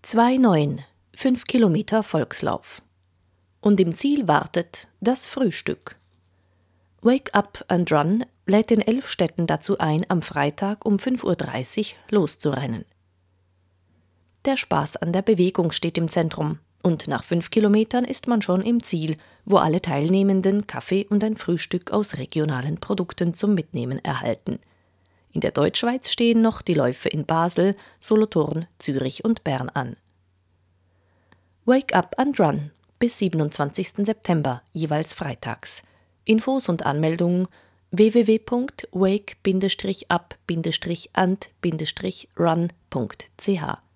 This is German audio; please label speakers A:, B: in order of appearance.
A: 2,9, 5 Kilometer Volkslauf. Und im Ziel wartet das Frühstück. Wake Up and Run lädt in 11 Städten dazu ein, am Freitag um 5:30 Uhr loszurennen. Der Spaß an der Bewegung steht im Zentrum und nach 5 Kilometern ist man schon im Ziel, wo alle Teilnehmenden Kaffee und ein Frühstück aus regionalen Produkten zum Mitnehmen erhalten. In der Deutschschweiz stehen noch die Läufe in Basel, Solothurn, Zürich und Bern an. Wake Up and Run bis 27. September, jeweils freitags. Infos und Anmeldungen www.wake-up-and-run.ch